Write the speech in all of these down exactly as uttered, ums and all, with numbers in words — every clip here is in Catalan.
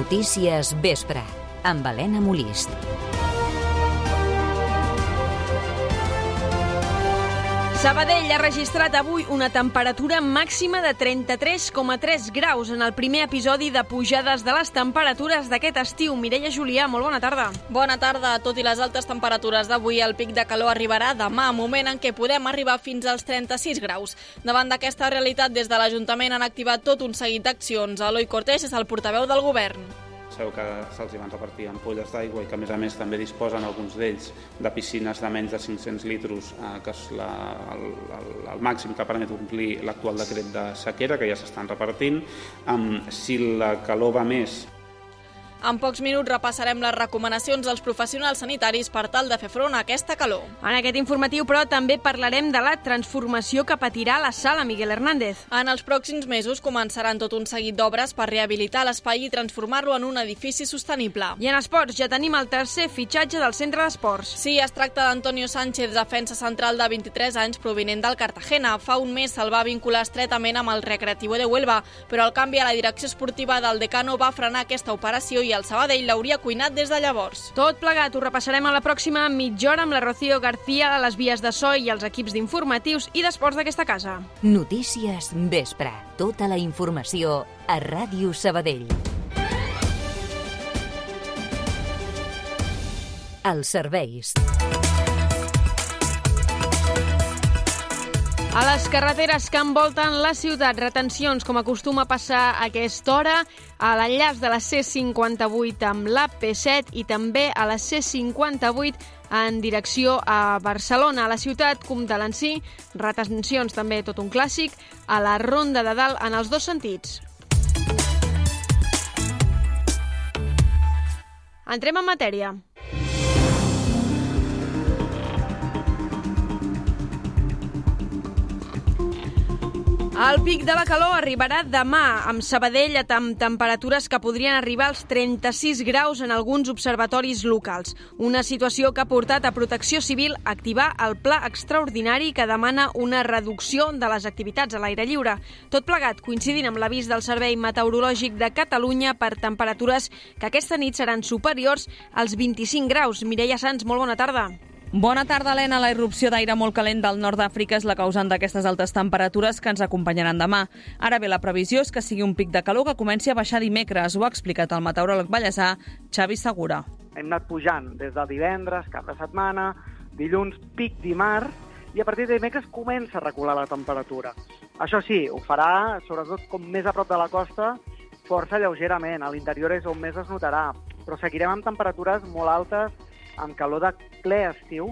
Notícies Vespre, amb Helena Molist. Sabadell ha registrat avui una temperatura màxima de trenta-tres coma tres graus en el primer episodi de pujades de les temperatures d'aquest estiu. Mireia Julià, molt bona tarda. Bona tarda. Tot i les altes temperatures d'avui, el pic de calor arribarà demà, moment en què podem arribar fins als trenta-sis graus. Davant d'aquesta realitat, des de l'Ajuntament han activat tot un seguit d'accions. Eloi Cortés és el portaveu del govern. Sabeu que se'ls van repartir ampolles d'aigua i que, a més a més, també disposen alguns d'ells de piscines de menys de cinc-cents litres, eh, que és la, el, el, el màxim que permet complir l'actual decret de sequera, que ja s'estan repartint. Um, si la calor va més... En pocs minuts repassarem les recomanacions dels professionals sanitaris per tal de fer front a aquesta calor. En aquest informatiu, però, també parlarem de la transformació que patirà la sala Miguel Hernández. En els pròxims mesos començaran tot un seguit d'obres per rehabilitar l'espai i transformar-lo en un edifici sostenible. I en esports ja tenim el tercer fitxatge del centre d'esports. Sí, es tracta d'Antonio Sánchez, defensa central de vint-i-tres anys provinent del Cartagena. Fa un mes se'l va vincular estretament amb el Recreativo de Huelva, però el canvi a la direcció esportiva del Decano va frenar aquesta operació i el Sabadell l'hauria cuinat des de llavors. Tot plegat ho repassarem a la pròxima mitja hora amb la Rocío García a les vies de so i els equips d'informatius i d'esports d'aquesta casa. Notícies Vespre. Tota la informació a Ràdio Sabadell. Els serveis. A les carreteres que envolten la ciutat, retencions, com acostuma a passar a aquesta hora, a l'enllaç de la C cinquanta-vuit amb la P set i també a la C cinquanta-vuit en direcció a Barcelona. A la ciutat comtal en si, retencions també tot un clàssic, a la Ronda de Dalt en els dos sentits. Entrem en matèria. El pic de la calor arribarà demà, amb Sabadell amb temperatures que podrien arribar als trenta-sis graus en alguns observatoris locals. Una situació que ha portat a Protecció Civil a activar el pla extraordinari que demana una reducció de les activitats a l'aire lliure. Tot plegat coincidint amb l'avís del Servei Meteorològic de Catalunya per temperatures que aquesta nit seran superiors als vint-i-cinc graus. Mireia Sans, molt bona tarda. Bona tarda, Helena. La irrupció d'aire molt calent del nord d'Àfrica és la causant d'aquestes altes temperatures que ens acompanyaran demà. Ara bé, la previsió és que sigui un pic de calor que comenci a baixar dimecres. Ho ha explicat el meteoròleg ballesà Xavi Segura. Hem anat pujant des de divendres, cap de setmana, dilluns, pic dimarts, i a partir de dimecres comença a recular la temperatura. Això sí, ho farà, sobretot com més a prop de la costa, força lleugerament. A l'interior és on més es notarà, però seguirem amb temperatures molt altes, amb calor de ple estiu.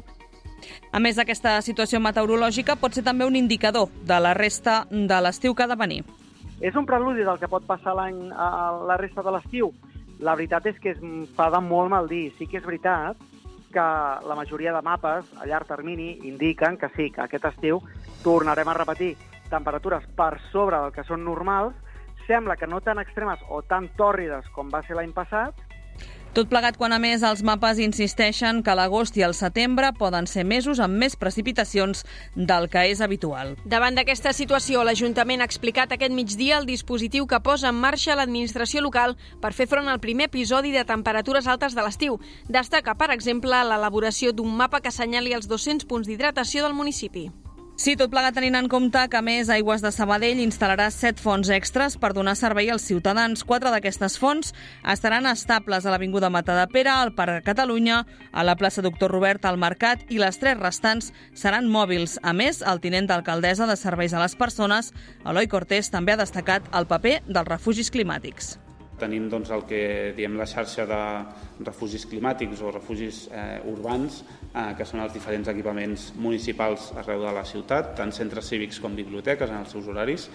A més, aquesta situació meteorològica pot ser també un indicador de la resta de l'estiu que ha de venir. És un preludi del que pot passar l'any a la resta de l'estiu. La veritat és que es fa de molt mal dir. Sí que és veritat que la majoria de mapes a llarg termini indiquen que sí, que aquest estiu tornarem a repetir temperatures per sobre del que són normals. Sembla que no tan extremes o tan tòrrides com va ser l'any passat. Tot plegat quan, a més, els mapes insisteixen que l'agost i el setembre poden ser mesos amb més precipitacions del que és habitual. Davant d'aquesta situació, l'Ajuntament ha explicat aquest migdia el dispositiu que posa en marxa l'administració local per fer front al primer episodi de temperatures altes de l'estiu. Destaca, per exemple, l'elaboració d'un mapa que assenyali els dos-cents punts d'hidratació del municipi. Sí, tot plegat tenint en compte que, a més, Aigües de Sabadell instal·larà set fonts extres per donar servei als ciutadans. Quatre d'aquestes fonts estaran estables a l'Avinguda Matadepera, al Parc Catalunya, a la plaça Doctor Robert, al Mercat, i les tres restants seran mòbils. A més, el tinent d'alcaldessa de Serveis a les Persones, Eloi Cortés, també ha destacat el paper dels refugis climàtics. Tenim doncs, el que diem la xarxa de refugis climàtics o refugis eh, urbans, eh, que són els diferents equipaments municipals arreu de la ciutat, tant centres cívics com biblioteques en els seus horaris,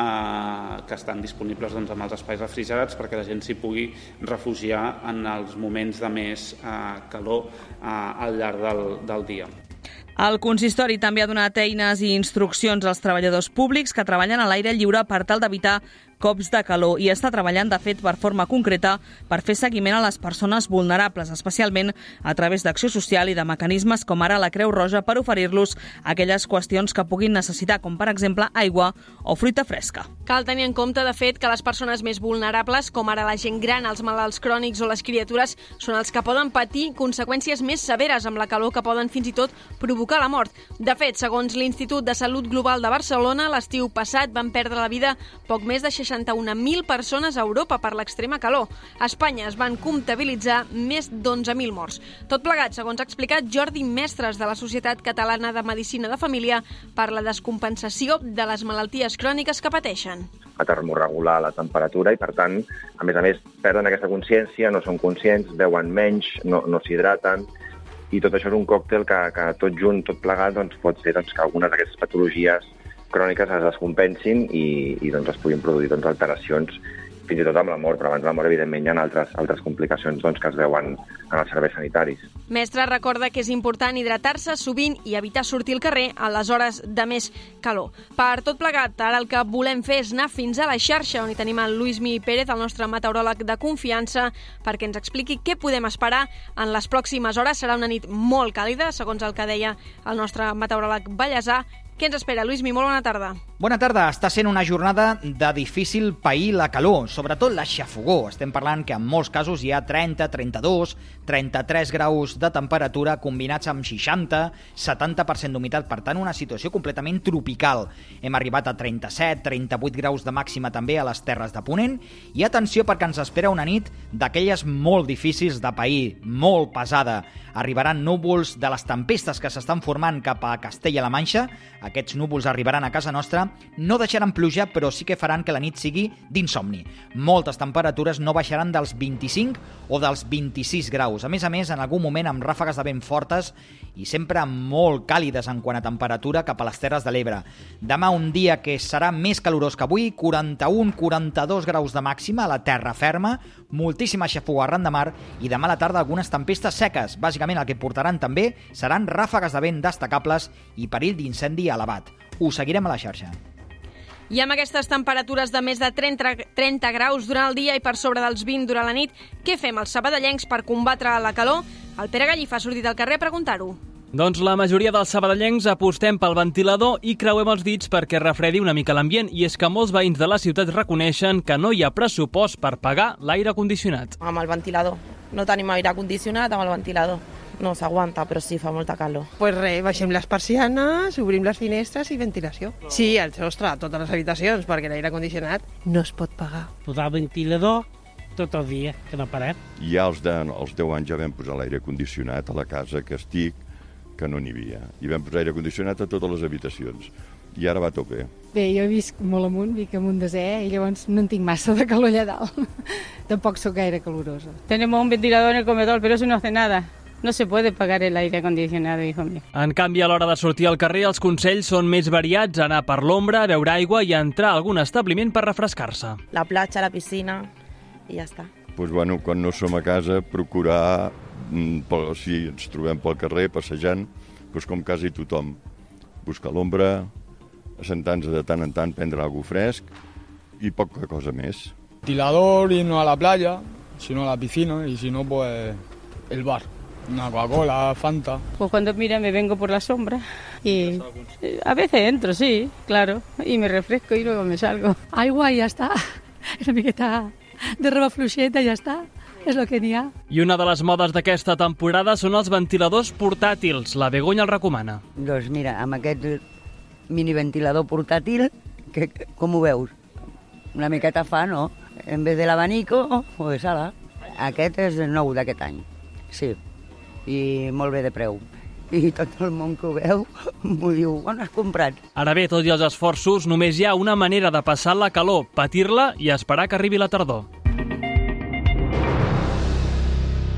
eh, que estan disponibles doncs, amb els espais refrigerats perquè la gent s'hi pugui refugiar en els moments de més eh, calor eh, al llarg del, del dia. El consistori també ha donat eines i instruccions als treballadors públics que treballen a l'aire lliure per tal d'evitar cops de calor i està treballant, de fet, per forma concreta per fer seguiment a les persones vulnerables, especialment a través d'acció social i de mecanismes com ara la Creu Roja per oferir-los aquelles qüestions que puguin necessitar, com per exemple aigua o fruita fresca. Cal tenir en compte, de fet, que les persones més vulnerables, com ara la gent gran, els malalts crònics o les criatures, són els que poden patir conseqüències més severes amb la calor que poden fins i tot provocar la mort. De fet, segons l'Institut de Salut Global de Barcelona, l'estiu passat van perdre la vida poc més de seixanta-un mil persones a Europa per l'extrema calor. A Espanya es van comptabilitzar més d'onze mil morts. Tot plegat, segons ha explicat Jordi Mestres de la Societat Catalana de Medicina de Família, per la descompensació de les malalties cròniques que pateixen. A termorregular la temperatura i, per tant, a més a més, perden aquesta consciència, no són conscients, beuen menys, no, no s'hidraten, i tot això és un còctel que, que tot junt, tot plegat, doncs, pot fer doncs, que algunes d'aquestes patologies cròniques es descompensin i, i doncs, es puguin produir doncs, alteracions, fins i tot amb la mort, però abans de la mort, evidentment, hi ha altres, altres complicacions doncs, que es veuen en els serveis sanitaris. Mestre recorda que és important hidratar-se sovint i evitar sortir al carrer a les hores de més calor. Per tot plegat, ara el que volem fer és anar fins a la xarxa, on hi tenim el Lluïsmi Pérez, el nostre meteoròleg de confiança, perquè ens expliqui què podem esperar en les pròximes hores. Serà una nit molt càlida, segons el que deia el nostre meteoròleg ballesà. Què ens espera, Lluïsmi? Molt bona tarda. Bona tarda. Està sent una jornada de difícil pair la calor, sobretot la xafogor. Estem parlant que en molts casos hi ha trenta, trenta-dos, trenta-tres graus de temperatura combinats amb seixanta, setanta per cent d'humitat. Per tant, una situació completament tropical. Hem arribat a trenta-set, trenta-vuit graus de màxima també a les Terres de Ponent. I atenció, perquè ens espera una nit d'aquelles molt difícils de pair, molt pesada. Arribaran núvols de les tempestes que s'estan formant cap a Castella-La Manxa. Aquests núvols arribaran a casa nostra, no deixaran pluja, però sí que faran que la nit sigui d'insomni. Moltes temperatures no baixaran dels vint-i-cinc o dels vint-i-sis graus. A més a més, en algun moment amb ràfegues de vent fortes i sempre molt càlides en quant a temperatura cap a les Terres de l'Ebre. Demà un dia que serà més calorós que avui, quaranta-un quaranta-dos graus de màxima a la terra ferma, moltíssima xafogor arran de mar i demà a la tarda algunes tempestes seques. Bàsicament el que portaran també seran ràfegues de vent destacables i perill d'incendi elevat. Us seguirem a la xarxa. I amb aquestes temperatures de més de trenta, trenta graus durant el dia i per sobre dels vint durant la nit, què fem els sabadellencs per combatre la calor? El Pere Gallifa ha sortit al carrer a preguntar-ho. Doncs la majoria dels sabadellencs apostem pel ventilador i creuem els dits perquè refredi una mica l'ambient. I és que molts veïns de la ciutat reconeixen que no hi ha pressupost per pagar l'aire condicionat. Amb el ventilador. No tenim aire condicionat amb el ventilador. No s'aguanta, però sí, fa molta calor. Pues res, baixem les persianes, obrim les finestres i ventilació. Sí, el sostre a totes les habitacions, perquè l'aire condicionat no es pot pagar. Posar el ventilador tot el dia, que no parem. Ja als, de, als deu anys ja vam posar l'aire condicionat a la casa que estic, que no n'hi havia. I vam posar aire condicionat a totes les habitacions. I ara va tot bé. Bé, jo visc molt amunt, visc amunt de Zé, i llavors no en tinc massa de calor allà dalt. Tampoc sóc gaire calorosa. Tenemos un ventilador en el comedor, pero eso no hace nada. No se puede pagar el aire acondicionado, hijo mío. En canvi, a l'hora de sortir al carrer, els consells són més variats: anar per l'ombra, beure aigua i entrar a algun establiment per refrescar-se. La platja, la piscina i ja està. Pues, bueno, quan no som a casa, procurar, si ens trobem pel carrer passejant, pues, com quasi tothom, buscar l'ombra, assentar-nos de tant en tant, prendre alguna cosa fresc i poca cosa més. Ventilador, irnos a la playa, si no a la piscina, y si no, pues el bar. Una Coca-Cola, Fanta. Pues cuando mira me vengo por la sombra y a veces entro, sí, claro, y me refresco y luego me salgo. Aigua i ja està. Una miqueta de roba fluixeta i ja està. És el que n'hi ha. I una de les modes d'aquesta temporada són els ventiladors portàtils. La Begoña el recomana. Doncs mira, amb aquest mini ventilador portàtil, que, com ho veus? Una miqueta fa, no? En vez de l'abanico, pues ala. Aquest és el nou d'aquest any, sí. I molt bé de preu. I tot el món que ho veu m'ho diu, on has comprat? Ara bé, tot i els esforços, només hi ha una manera de passar la calor, patir-la i esperar que arribi la tardor.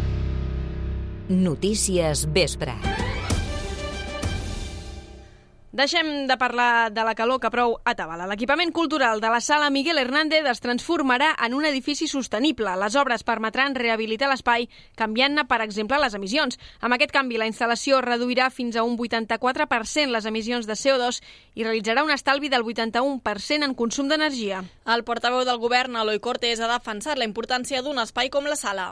Notícies Vespre. Deixem de parlar de la calor que prou atabala. L'equipament cultural de la Sala Miguel Hernández es transformarà en un edifici sostenible. Les obres permetran rehabilitar l'espai, canviant-ne, per exemple, les emissions. Amb aquest canvi, la instal·lació reduirà fins a un vuitanta-quatre per cent les emissions de C O dos i realitzarà un estalvi del vuitanta-un per cent en consum d'energia. El portaveu del govern, Eloi Cortés, ha defensat la importància d'un espai com la sala.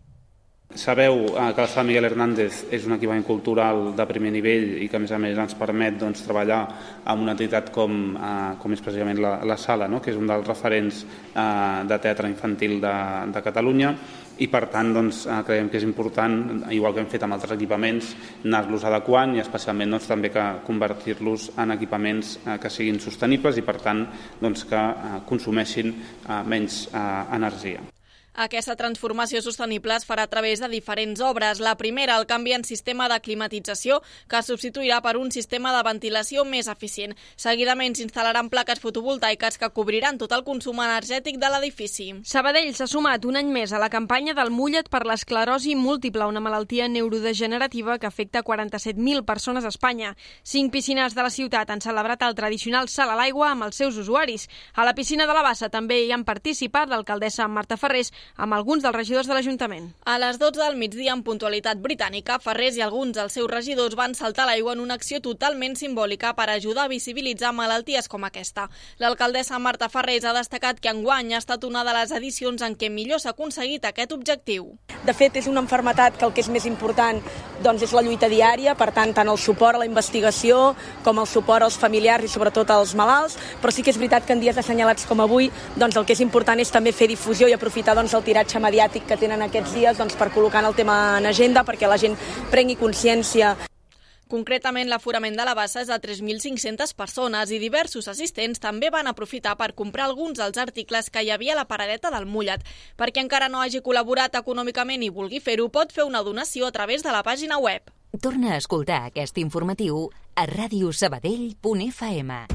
Sabeu que la Sala Miguel Hernández és un equipament cultural de primer nivell i que, a més a més, ens permet doncs, treballar amb una entitat com, eh, com és precisament la, la Sala, no? que és un dels referents eh, de teatre infantil de, de Catalunya, i per tant doncs, eh, creiem que és important, igual que hem fet amb altres equipaments, anar-los adequant i especialment doncs, també que convertir-los en equipaments eh, que siguin sostenibles i per tant doncs, que eh, consumeixin eh, menys eh, energia. Aquesta transformació sostenible es farà a través de diferents obres. La primera, el canvi en sistema de climatització, que es substituirà per un sistema de ventilació més eficient. Seguidament s'instal·laran plaques fotovoltaiques que cobriran tot el consum energètic de l'edifici. Sabadell s'ha sumat un any més a la campanya del Mulla't per l'esclerosi múltiple, una malaltia neurodegenerativa que afecta quaranta-set mil persones a Espanya. Cinc piscines de la ciutat han celebrat el tradicional salt a l'aigua amb els seus usuaris. A la piscina de la Bassa també hi han participat l'alcaldessa Marta Ferrés, amb alguns dels regidors de l'Ajuntament. A les dotze del migdia, en puntualitat britànica, Ferrés i alguns dels seus regidors van saltar a l'aigua en una acció totalment simbòlica per ajudar a visibilitzar malalties com aquesta. L'alcaldessa Marta Ferrés ha destacat que enguany ha estat una de les edicions en què millor s'ha aconseguit aquest objectiu. De fet, és una malaltia que el que és més important doncs, és la lluita diària, per tant, tant el suport a la investigació com el suport als familiars i sobretot als malalts, però sí que és veritat que en dies assenyalats com avui doncs, el que és important és també fer difusió i aprofitar doncs, el tiratge mediàtic que tenen aquests dies doncs, per col·locar el tema en agenda perquè la gent prengui consciència. Concretament, l'aforament de la Bassa és de tres mil cinc-centes persones i diversos assistents també van aprofitar per comprar alguns dels articles que hi havia a la paradeta del Mulla't. Per qui encara no hagi col·laborat econòmicament i vulgui fer-ho, pot fer una donació a través de la pàgina web. Torna a escoltar aquest informatiu a ràdio sabadell punt f m.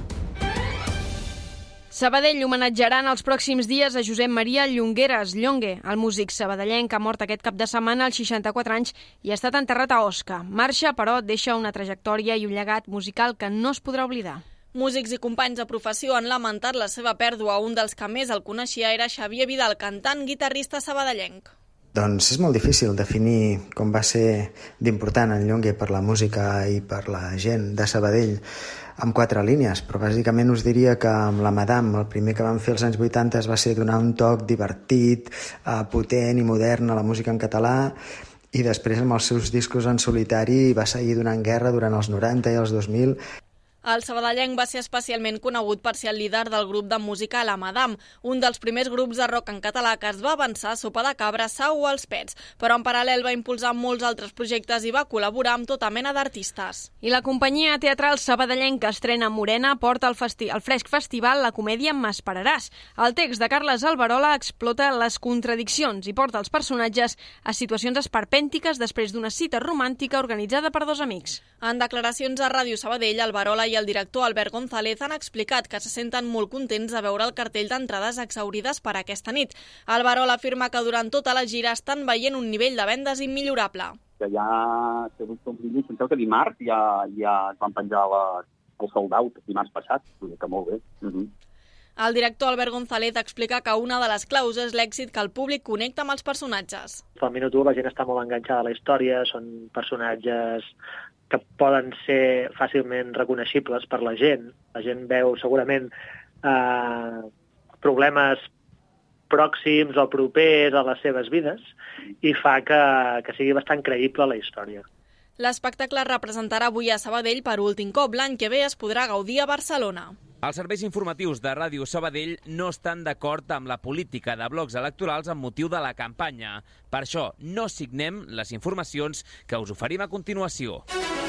Sabadell homenatjarà en els pròxims dies a Josep Maria Llongueras Llongue, el músic sabadellenc que ha mort aquest cap de setmana als seixanta-quatre anys i ha estat enterrat a Osca. Marxa, però, deixa una trajectòria i un llegat musical que no es podrà oblidar. Músics i companys de professió han lamentat la seva pèrdua. Un dels que més el coneixia era Xavier Vidal, cantant, guitarrista sabadellenc. Doncs és molt difícil definir com va ser d'important en Llongue per la música i per la gent de Sabadell amb quatre línies, però bàsicament us diria que amb la Madame, el primer que vam fer als anys vuitanta va ser donar un toc divertit, eh, potent i modern a la música en català, i després amb els seus discos en solitari va seguir donant guerra durant els noranta i els dos mil. El sabadellenc va ser especialment conegut per ser el líder del grup de música La Madame, un dels primers grups de rock en català que es va avançar a Sopa de Cabra, Sau o Els Pets, però en paral·lel va impulsar molts altres projectes i va col·laborar amb tota mena d'artistes. I la companyia teatral sabadellenca estrena Morena porta al, festi al fresc festival la comèdia M'esperaràs. El text de Carles Alberola explota les contradiccions i porta els personatges a situacions esperpèntiques després d'una cita romàntica organitzada per dos amics. En declaracions a Ràdio Sabadell, Alberola i el director Albert González han explicat que se senten molt contents de veure el cartell d'entrades exhaurides per aquesta nit. Alberola afirma que durant tota la gira estan veient un nivell de vendes immillorable. Que ja, penseu que dimarts ja, ja es van penjar la, el sold out, dimarts passat, que molt bé. Uh -huh. El director Albert González explica que una de les claus és l'èxit que el públic connecta amb els personatges. Al minut u la gent està molt enganxada a la història, són personatges que poden ser fàcilment reconeixibles per la gent. La gent veu segurament eh, problemes pròxims o propers a les seves vides i fa que, que sigui bastant creïble la història. L'espectacle representarà avui a Sabadell per últim cop. L'any que ve es podrà gaudir a Barcelona. Els serveis informatius de Ràdio Sabadell no estan d'acord amb la política de blocs electorals amb motiu de la campanya. Per això no signem les informacions que us oferim a continuació.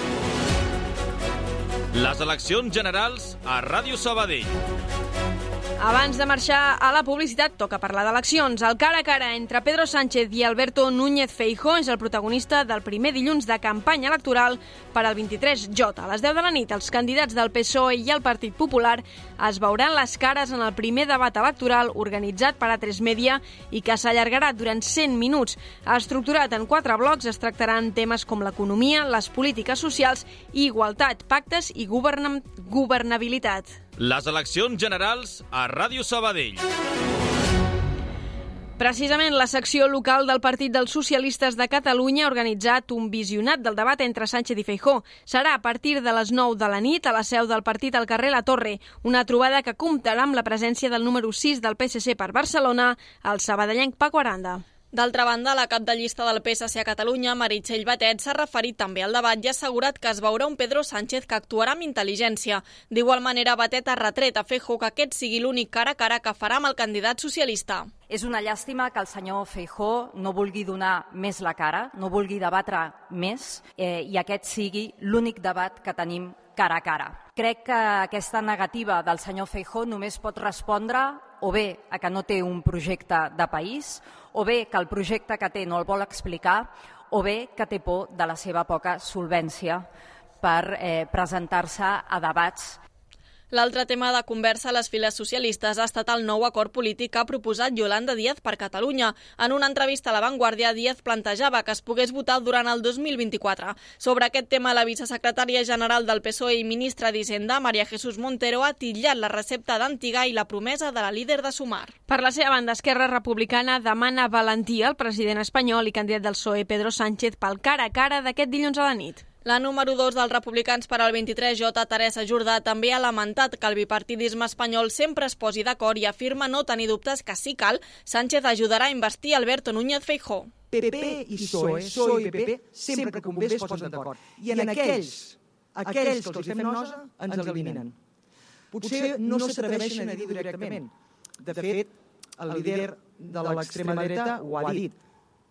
Les eleccions generals a Ràdio Sabadell. Abans de marxar a la publicitat, toca parlar d'eleccions. El cara a cara entre Pedro Sánchez i Alberto Núñez Feijóo és el protagonista del primer dilluns de campanya electoral per al vint-i-tres J. A les deu de la nit, els candidats del P S O E i el Partit Popular es veuran les cares en el primer debat electoral organitzat per A tres Media i que s'allargarà durant cent minuts. Estructurat en quatre blocs, es tractaran temes com l'economia, les polítiques socials, igualtat, pactes i govern governabilitat. Les eleccions generals a Ràdio Sabadell. Precisament la secció local del Partit dels Socialistes de Catalunya ha organitzat un visionat del debat entre Sánchez i Feijóo. Serà a partir de les nou de la nit a la seu del partit al carrer La Torre, una trobada que comptarà amb la presència del número sis del P S C per Barcelona, el sabadellenc Paco Aranda. D'altra banda, la cap de llista del P S C a Catalunya, Meritxell Batet, s'ha referit també al debat i ha assegurat que es veurà un Pedro Sánchez que actuarà amb intel·ligència. D'igual manera, Batet ha retret a Feijóo que aquest sigui l'únic cara a cara que farà amb el candidat socialista. És una llàstima que el senyor Feijóo no vulgui donar més la cara, no vulgui debatre més eh, i aquest sigui l'únic debat que tenim cara a cara. Crec que aquesta negativa del senyor Feijóo només pot respondre o bé a que no té un projecte de país, o bé que el projecte que té no el vol explicar, o bé que té por de la seva poca solvència per eh, presentar-se a debats. L'altre tema de conversa a les files socialistes ha estat el nou acord polític que ha proposat Yolanda Díaz per Catalunya. En una entrevista a La Vanguardia, Díaz plantejava que es pogués votar durant el dos mil vint-i-quatre. Sobre aquest tema, la vicesecretària general del P S O E i ministra d'Hisenda, María Jesús Montero, ha titllat la recepta d'Antigà i la promesa de la líder de Sumar. Per la seva banda, Esquerra Republicana demana valentia al president espanyol i candidat del P S O E, Pedro Sánchez, pel cara a cara d'aquest dilluns a la nit. La número dos dels republicans per al vint-i-tres J, Teresa Jordà, també ha lamentat que el bipartidisme espanyol sempre es posi d'acord i afirma no tenir dubtes que, si cal, Sánchez ajudarà a investir Alberto Núñez Feijóo. P P i P S O E, P S O E i P P, sempre que convé es posen d'acord. I en aquells, aquells que els fem nosa, ens eliminen. Potser no s'atreveixen a dir directament. De fet, el líder de l'extrema dreta ho ha dit.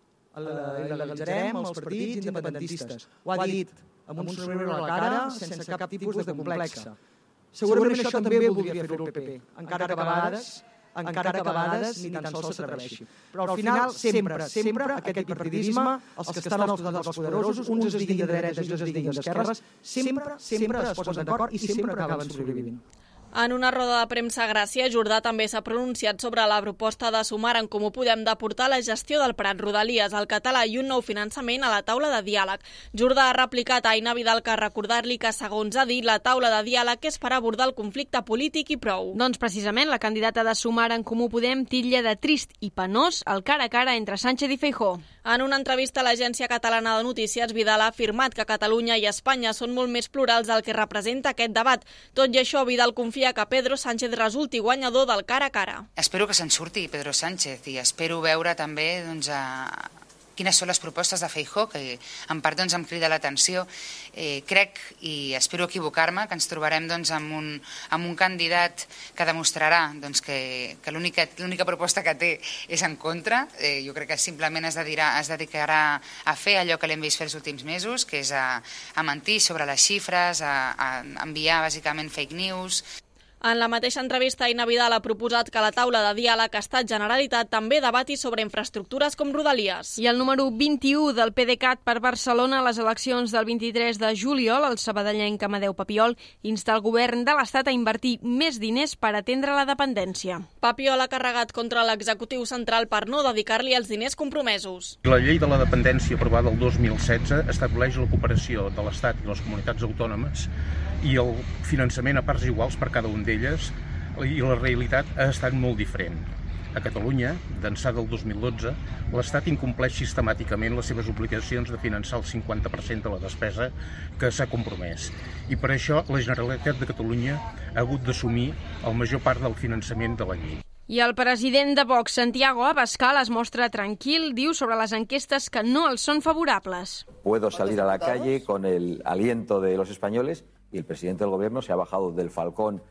Il·legalitzarem els partits independentistes. Ho ha dit amb un somriure a la cara, sense cap tipus de complexa. Segurament això també voldria fer-ho el P P, encara que a vegades, encara que a vegades ni tan sols s'atreveixi. Però al final, sempre, sempre, aquest bipartidisme, els que estan als costats dels poderosos, uns es diguin de dreta i uns es diguin d'esquerres, sempre, sempre es posen d'acord i sempre acaben sobrevivint. En una roda de premsa a Gràcia, Jordà també s'ha pronunciat sobre la proposta de Sumar en Comú Podem de portar la gestió del Prat, Rodalies, al català i un nou finançament a la taula de diàleg. Jordà ha replicat a Aina Vidal que recordar-li que, segons ha dit, la taula de diàleg és per abordar el conflicte polític i prou. Doncs precisament la candidata de Sumar en Comú Podem titlla de trist i penós el cara a cara entre Sánchez i Feijóo. En una entrevista a l'Agència Catalana de Notícies, Vidal ha afirmat que Catalunya i Espanya són molt més plurals del que representa aquest debat. Tot i això, Vidal confia que Pedro Sánchez resulti guanyador del cara a cara. Espero que se'n surti Pedro Sánchez i espero veure també doncs, a... quines són les propostes de Feijóo, que en part doncs, em crida l'atenció. Eh, crec, i espero equivocar-me, que ens trobarem doncs, amb, un, amb un candidat que demostrarà doncs, que, que l'única proposta que té és en contra. Eh, jo crec que simplement es dedicarà, es dedicarà a fer allò que l'hem vist fer els últims mesos, que és a, a mentir sobre les xifres, a, a enviar bàsicament fake news. En la mateixa entrevista, Aina Vidal ha proposat que la taula de diàleg Estat-Generalitat també debati sobre infraestructures com Rodalies. I el número vint-i-u del PDeCAT per Barcelona a les eleccions del vint-i-tres de juliol, el sabadellenc Amadeu Papiol insta el govern de l'Estat a invertir més diners per atendre la dependència. Papiol ha carregat contra l'executiu central per no dedicar-li els diners compromesos. La llei de la dependència aprovada el dos mil setze estableix la cooperació de l'Estat i les comunitats autònomes i el finançament a parts iguals per cada un d'elles, i la realitat ha estat molt diferent. A Catalunya, d'ençà del dos mil dotze, l'Estat incompleix sistemàticament les seves obligacions de finançar el cinquanta per cent de la despesa que s'ha compromès. I per això la Generalitat de Catalunya ha hagut d'assumir la major part del finançament de la llei. I el president de Vox, Santiago Abascal, es mostra tranquil, diu sobre les enquestes que no els són favorables. Puedo salir a la calle con el aliento de los españoles y el presidente del gobierno se ha bajado del Falcón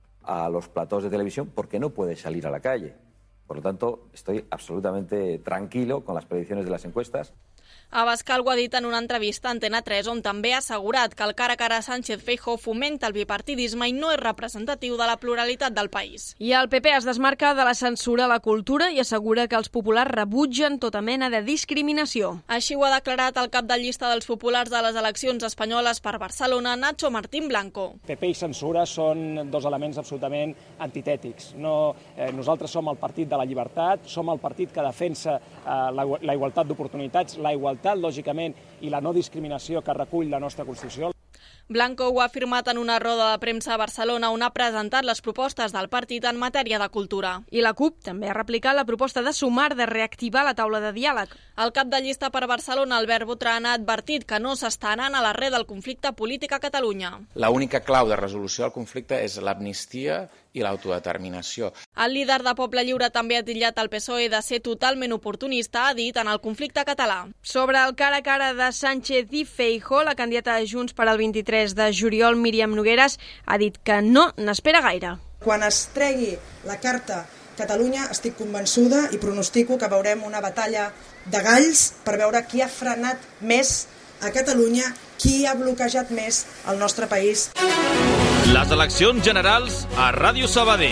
a los platós de televisión porque no puede salir a la calle. Por lo tanto, estoy absolutamente tranquilo con las predicciones de las encuestas. Abascal ho ha dit en una entrevista a Antena tres, on també ha assegurat que el cara a cara Sánchez-Feijóo fomenta el bipartidisme i no és representatiu de la pluralitat del país. I el P P es desmarca de la censura a la cultura i assegura que els populars rebutgen tota mena de discriminació. Així ho ha declarat el cap de llista dels populars de les eleccions espanyoles per Barcelona, Nacho Martín Blanco. P P i censura són dos elements absolutament antitètics. No, eh, nosaltres som el partit de la llibertat, som el partit que defensa eh, la, la igualtat d'oportunitats, la igualtat, lògicament, i la no discriminació que recull la nostra Constitució. Blanco ho ha afirmat en una roda de premsa a Barcelona on ha presentat les propostes del partit en matèria de cultura. I la CUP també ha replicat la proposta de Sumar de reactivar la taula de diàleg. El cap de llista per Barcelona, Albert Botran, ha advertit que no s'està anant a l'arrel del conflicte polític a Catalunya. La única clau de resolució del conflicte és l'amnistia i l'autodeterminació. El líder de Poble Lliure també ha titllat el P S O E de ser totalment oportunista, ha dit, en el conflicte català. Sobre el cara a cara de Sánchez i Feijóo, la candidata de Junts per al vint-i-tres de juliol, Míriam Nogueras, ha dit que no n'espera gaire. Quan es tregui la carta Catalunya, estic convençuda i pronostico que veurem una batalla de galls per veure qui ha frenat més a Catalunya, qui ha bloquejat més el nostre país. Les eleccions generals a Ràdio Sabadell.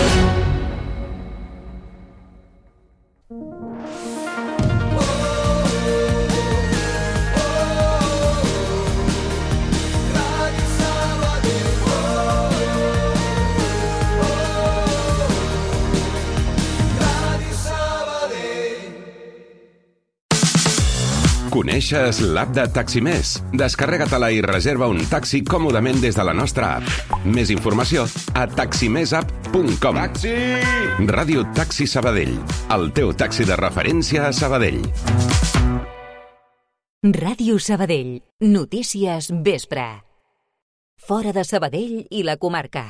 Coneixes l'app de Taximés? Descarrega-te-la i reserva un taxi còmodament des de la nostra app. Més informació a taximesapp punt com. Taxi! Ràdio Taxi Sabadell, el teu taxi de referència a Sabadell. Ràdio Sabadell. Notícies vespre. Fora de Sabadell i la comarca.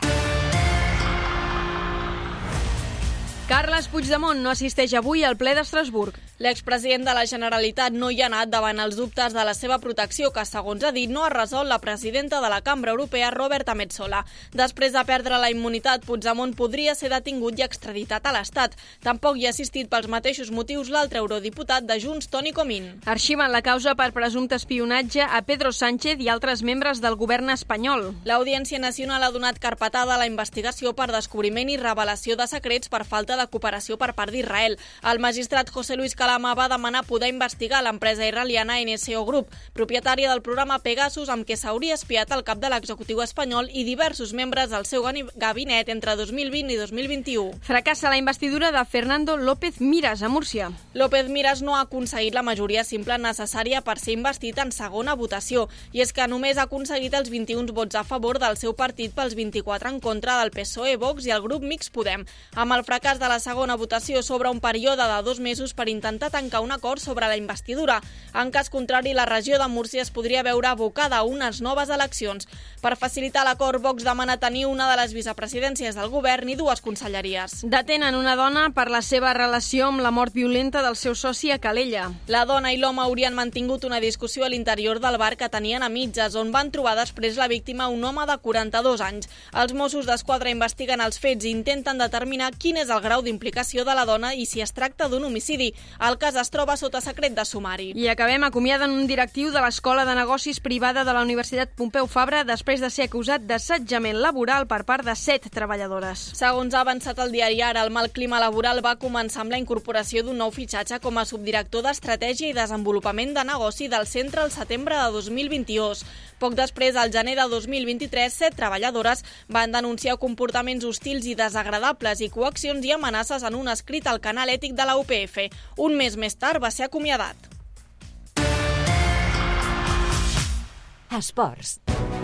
Carles Puigdemont no assisteix avui al ple d'Estrasburg. L'expresident de la Generalitat no hi ha anat davant els dubtes de la seva protecció que, segons ha dit, no ha resolt la presidenta de la Cambra Europea, Roberta Metsola. Després de perdre la immunitat, Puigdemont podria ser detingut i extraditat a l'Estat. Tampoc hi ha assistit pels mateixos motius l'altre eurodiputat de Junts, Toni Comín. Arxiven la causa per presumpte espionatge a Pedro Sánchez i altres membres del govern espanyol. L'Audiència Nacional ha donat carpetada a la investigació per descobriment i revelació de secrets per falta de cooperació per part d'Israel. El magistrat José Luis Calama va demanar poder investigar l'empresa israeliana N S O Group, propietària del programa Pegasus, amb què s'hauria espiat el cap de l'executiu espanyol i diversos membres del seu gabinet entre dos mil vint i dos mil vint-i-u. Fracassa la investidura de Fernando López Miras a Múrcia. López Miras no ha aconseguit la majoria simple necessària per ser investit en segona votació, i és que només ha aconseguit els vint-i-un vots a favor del seu partit pels vint-i-quatre en contra del P S O E, Vox i el grup Mix Podem. Amb el fracàs de la segona votació s'obre un període de dos mesos per intentar tancar un acord sobre la investidura. En cas contrari, la regió de Múrcia es podria veure abocada a unes noves eleccions. Per facilitar l'acord, Vox demana tenir una de les vicepresidències del govern i dues conselleries. Detenen una dona per la seva relació amb la mort violenta del seu soci a Calella. La dona i l'home haurien mantingut una discussió a l'interior del bar que tenien a mitges, on van trobar després la víctima, un home de quaranta-dos anys. Els Mossos d'Esquadra investiguen els fets i intenten determinar quin és el grau d'implicació de la dona i si es tracta d'un homicidi. El cas es troba sota secret de sumari. I acabem acomiaden un directiu de l'Escola de Negocis privada de la Universitat Pompeu Fabra després de ser acusat d'assetjament laboral per part de set treballadores. Segons ha avançat el diari Ara, el mal clima laboral va començar amb la incorporació d'un nou fitxatge com a subdirector d'Estratègia i Desenvolupament de Negoci del centre al setembre de dos mil vint-i-dos. Poc després, al gener de dos mil vint-i-tres, set treballadores van denunciar comportaments hostils i desagradables i coaccions i amenaces en un escrit al canal ètic de la U P F. Un mes més tard va ser acomiadat. Esports.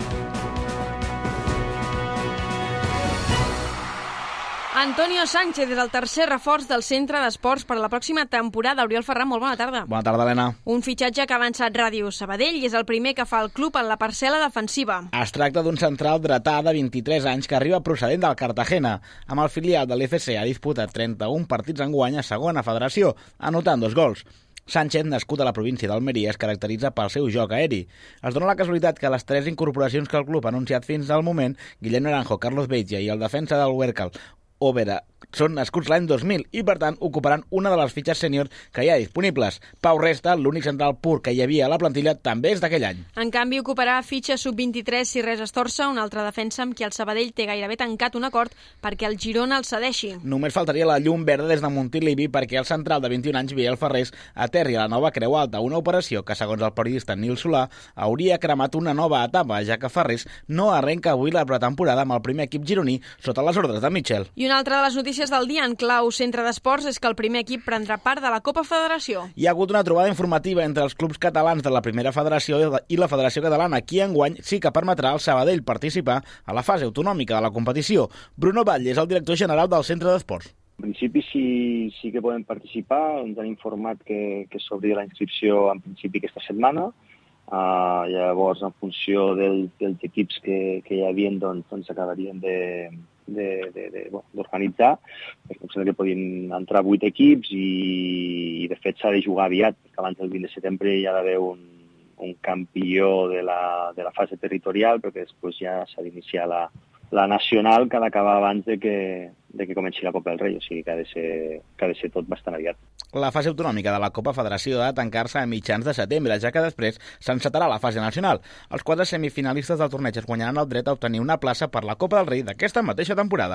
Antonio Sánchez és el tercer reforç del centre d'esports per a la pròxima temporada. Oriol Ferran, molt bona tarda. Bona tarda, Helena. Un fitxatge que ha avançat Ràdio Sabadell i és el primer que fa el club en la parcel·la defensiva. Es tracta d'un central dretà de vint-i-tres anys que arriba procedent del Cartagena. Amb el filial de l'E F C ha disputat trenta-un partits enguany a segona federació, anotant dos gols. Sánchez, nascut a la província d'Almeria, es caracteritza pel seu joc aeri. Es dona la casualitat que les tres incorporacions que el club ha anunciat fins al moment, Guillem Naranjo, Carlos Beitja i el defensa del Huércal, Óvera són nascuts l'any dos mil i, per tant, ocuparan una de les fitxes sènior que hi ha disponibles. Pau Resta, l'únic central pur que hi havia a la plantilla, també és d'aquell any. En canvi, ocuparà fitxa sub vint-i-tres Sirres Estorça, un altre defensa amb qui el Sabadell té gairebé tancat un acord perquè el Girona el cedeixi. Només faltaria la llum verda des de Montilivi perquè el central de vint-i-un anys, Biel Ferrés, aterri a la nova Creu Alta, una operació que, segons el periodista Nil Solà, hauria cremat una nova etapa, ja que Ferrés no arrenca avui la pretemporada amb el primer equip gironí sota les ordres de Michel. I una altra de les notícies del dia en clau centre d'esports és que el primer equip prendrà part de la Copa Federació. Hi ha hagut una trobada informativa entre els clubs catalans de la primera federació i la Federació Catalana, qui enguany sí que permetrà al Sabadell participar a la fase autonòmica de la competició. Bruno Batlle és el director general del centre d'esports. En principi sí, sí que podem participar, ens han informat que, que s'obria la inscripció en principi aquesta setmana. Uh, llavors, en funció del, dels equips que, que hi havia, doncs, doncs acabarien de, de, de, de, bueno, d'organitzar. Em sembla que podien entrar vuit equips i, i de fet, s'ha de jugar aviat, perquè abans del vint de setembre hi ha d'haver un, un campió de la, de la fase territorial, perquè després ja s'ha d'iniciar la, la nacional, que ha d'acabar abans de que, de que comenci la Copa del Rei, o sigui que ha de ser, que ha de ser tot bastant aviat. La fase autonòmica de la Copa Federació ha de tancar-se a mitjans de setembre, ja que després s'encetarà la fase nacional. Els quatre semifinalistes del torneig es guanyaran el dret a obtenir una plaça per la Copa del Rei d'aquesta mateixa temporada.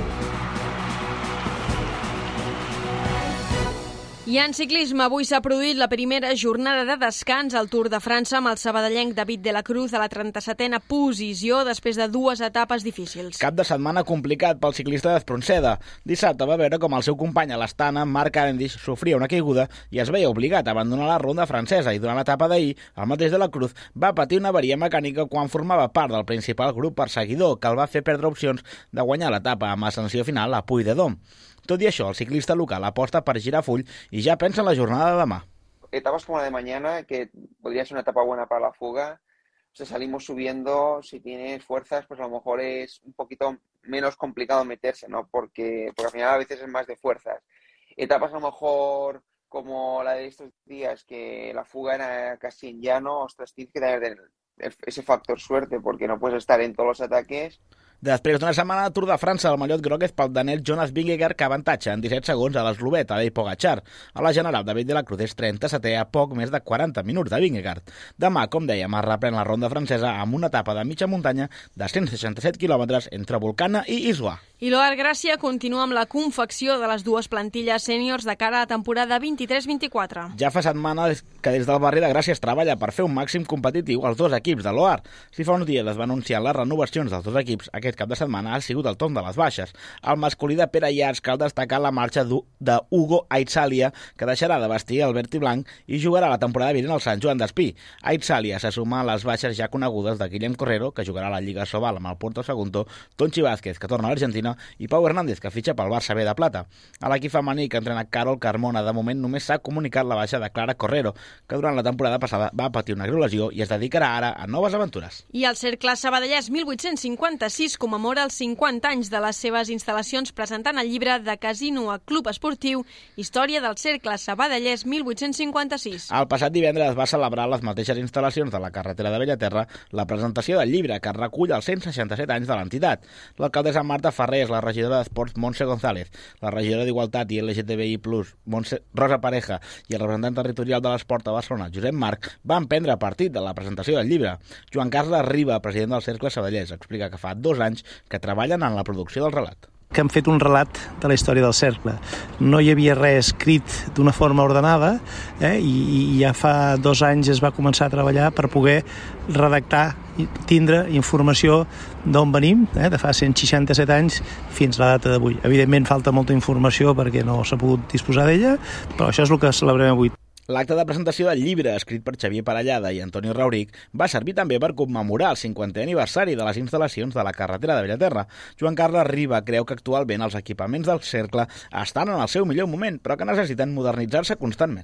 I en ciclisme, avui s'ha produït la primera jornada de descans al Tour de França amb el sabadellenc David de la Cruz a la trenta-setena posició després de dues etapes difícils. Cap de setmana complicat pel ciclista d'Espronceda. Dissabte va veure com el seu company a l'Astana, Marc Cavendish, sofria una caiguda i es veia obligat a abandonar la ronda francesa i durant l'etapa d'ahir, el mateix de la Cruz va patir una avaria mecànica quan formava part del principal grup perseguidor que el va fer perdre opcions de guanyar l'etapa amb ascensió final a Puy-de-Dôme. Tot i això, el ciclista local aposta per girar full i ja pensa en la jornada de demà. Etapas como la de mañana, que podría ser una etapa buena para la fuga. O sea, salimos subiendo, si tienes fuerzas, pues a lo mejor es un poquito menos complicado meterse, ¿no? Porque, porque al final a veces es más de fuerzas. Etapas a lo mejor como la de estos días, que la fuga era casi en llano, ostras, tienes que tener ese factor suerte, porque no puedes estar en todos los ataques. Després d'una setmana de Tour de França, el mallot groc és pel danès Jonas Vingegaard, que avantatja en disset segons a l'eslovè Tadej Pogačar. A la general, David de la Cruz és trenta-setè a poc més de quaranta minuts de Vingegaard. Demà, com dèiem, es reprèn la ronda francesa amb una etapa de mitja muntanya de cent seixanta-set quilòmetres entre Volcana i Issoire. I l'Oar Gràcia continua amb la confecció de les dues plantilles sèniors de cara a la temporada vint-i-tres vint-i-quatre. Ja fa setmanes que des del barri de Gràcia es treballa per fer un màxim competitiu als dos equips de l'Oar. Si fa uns dies es va anunciar les renovacions dels dos equips, aquest cap de setmana ha sigut el torn de les baixes. Al masculí de Pere Llars cal destacar la marxa d'Hugo Aitzalia, que deixarà de vestir el verd i blanc i jugarà la temporada vinent al Sant Joan d'Espí. Aitzalia se suma a les baixes ja conegudes de Guillem Correro, que jugarà a la Lliga Sobal amb el Puerto Sagunto, Tonchi Vázquez, que torna a l'Argentina, i Pau Hernández, que fitxa pel Barça B de Plata. A l'equip femení que entrena Carol Carmona, de moment només s'ha comunicat la baixa de Clara Correro, que durant la temporada passada va patir una greu lesió i es dedicarà ara a noves aventures. I el Cercle Sabadellès mil vuit-cents cinquanta-sis commemora els cinquanta anys de les seves instal·lacions presentant el llibre de Casino a Club Esportiu, Història del Cercle Sabadellès mil vuit-cents cinquanta-sis. El passat divendres va celebrar les mateixes instal·lacions de la carretera de Bellaterra la presentació del llibre que recull els cent seixanta-set anys de l'entitat. L'alcaldessa Marta Ferrer, la regidora d'Esports Montse González, la regidora d'Igualtat i L G T B I plus, Montse, Rosa Pareja, i el representant territorial de l'Esport a Barcelona, Josep Marc, van prendre partit de la presentació del llibre. Joan Carles Riba, president del Cercle Sabadellès, explica que fa dos anys que treballen en la producció del relat. Que han fet un relat de la història del cercle. No hi havia res escrit d'una forma ordenada eh, i, i ja fa dos anys es va començar a treballar per poder redactar i tindre informació d'on venim, eh, de fa cent seixanta-set anys fins a la data d'avui. Evidentment falta molta informació perquè no s'ha pogut disposar d'ella, però això és el que celebrem avui. L'acte de presentació del llibre, escrit per Xavier Parellada i Antonio Rauric, va servir també per commemorar el cinquantè aniversari de les instal·lacions de la carretera de Bellaterra. Joan Carles Riba creu que actualment els equipaments del cercle estan en el seu millor moment, però que necessiten modernitzar-se constantment.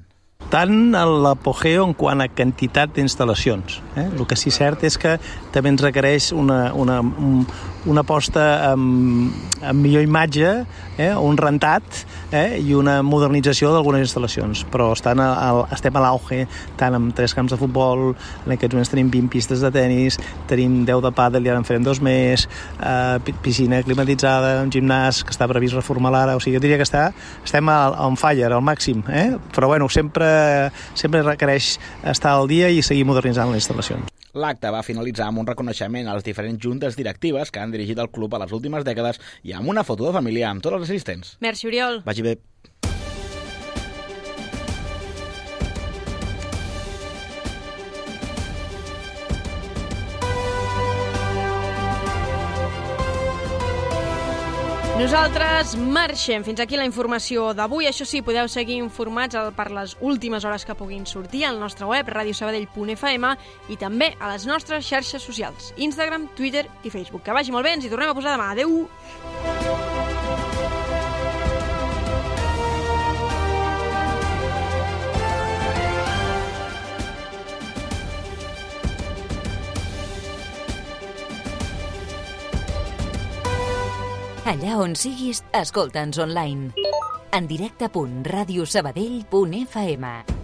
tant l'apogeo en quant a quantitat d'instal·lacions. Eh? El que sí cert és que també ens requereix una, una, una aposta amb, amb millor imatge, eh? un rentat eh? i una modernització d'algunes instal·lacions, però estan a, a, estem a l'auge, tant amb tres camps de futbol, en aquests moments tenim vint pistes de tennis, tenim deu de pàdel i ara en farem dos més, eh, piscina climatitzada, un gimnàs que està previst reformar ara, o sigui, jo diria que està, estem on fire, al màxim, eh? Però bueno, sempre, sempre requereix estar al dia i seguir modernitzant les instal·lacions. L'acte va finalitzar amb un reconeixement a les diferents juntes directives que han dirigit el club a les últimes dècades i amb una foto de família amb tots els assistents. Merci, Oriol. Vagi bé. Nosaltres marxem. Fins aquí la informació d'avui. Això sí, podeu seguir informats per les últimes hores que puguin sortir al nostre web, radio sabadell punt f m, i també a les nostres xarxes socials, Instagram, Twitter i Facebook. Que vagi molt bé, ens hi tornem a posar demà. Adéu! Allà on siguis, escolta'ns online. En directe punt radio sabadell punt f m.